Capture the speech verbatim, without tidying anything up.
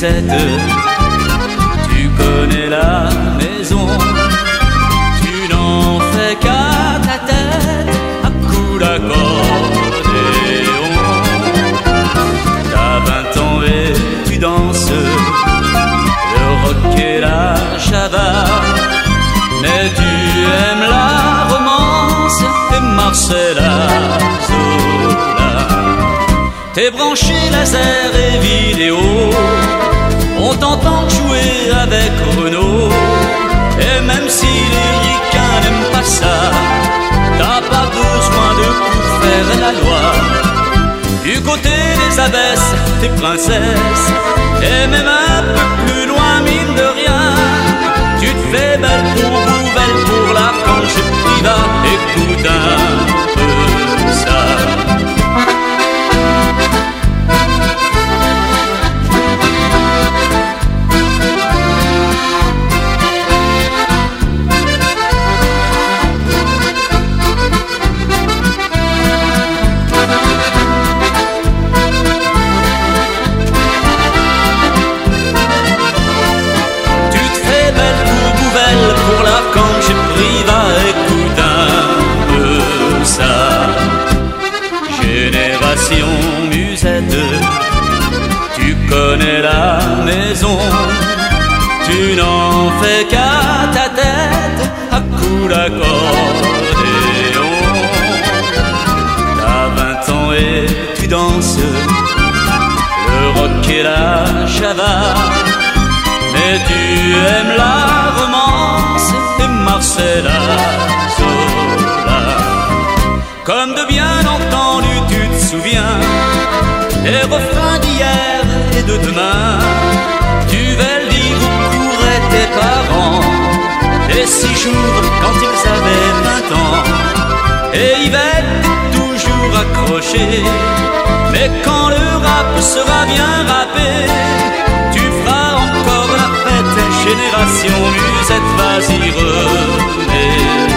musette. Tu connais la maison, tu n'en fais qu'à ta tête, à coups d'accordéon. T'as vingt ans et tu danses le rock et la java, mais tu aimes la romance et Marcella Zola. T'es branché laser et vidéo, on t'entend jouer avec Renault. Et même si les ricains n'aiment pas ça, t'as pas besoin de pour faire la loi. Du côté des abbesses, t'es princesse, et même un peu plus loin, mine de rien, tu te fais belle pour vous, belle pour la planche privée. Écoute un peu ça. Pour la canche priva, écoute un peu ça. Génération musette, tu connais la maison, tu n'en fais qu'à ta tête, à coups d'accordéon. T'as vingt ans et tu danses le rock et la java, mais tu aimes la romance et Marcella Zola. Comme de bien entendu tu te souviens des refrains d'hier et de demain. Tu vas le dire où couraient tes parents les six jours quand ils avaient vingt ans. Et Yvette est toujours accrochée, mais quand le rap sera bien rappé, tu feras encore la fête. Génération musette, vas-y remets.